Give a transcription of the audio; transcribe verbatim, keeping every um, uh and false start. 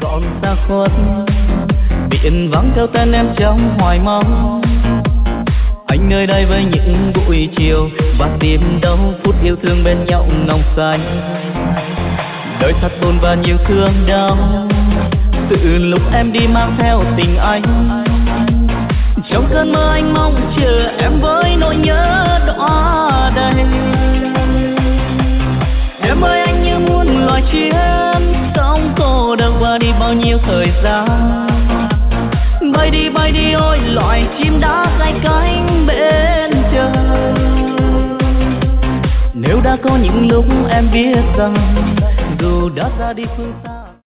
còn xa khuất, biển vắng theo tên em trong hoài mong. Anh nơi đây với những buổi chiều và tìm đâu phút yêu thương bên nhau nồng xanh. Đời thật buồn và nhiều thương đau, từ lúc em đi mang theo tình anh. Trong cơn mơ anh mong chờ em với nỗi nhớ đó đây. Em ơi anh như muôn loài chim sống cô đơn qua đi bao nhiêu thời gian. Bay đi bay đi ôi loài chim đã cay cánh bên trời. Nếu đã có những lúc em biết rằng dù đã ra đi phương xa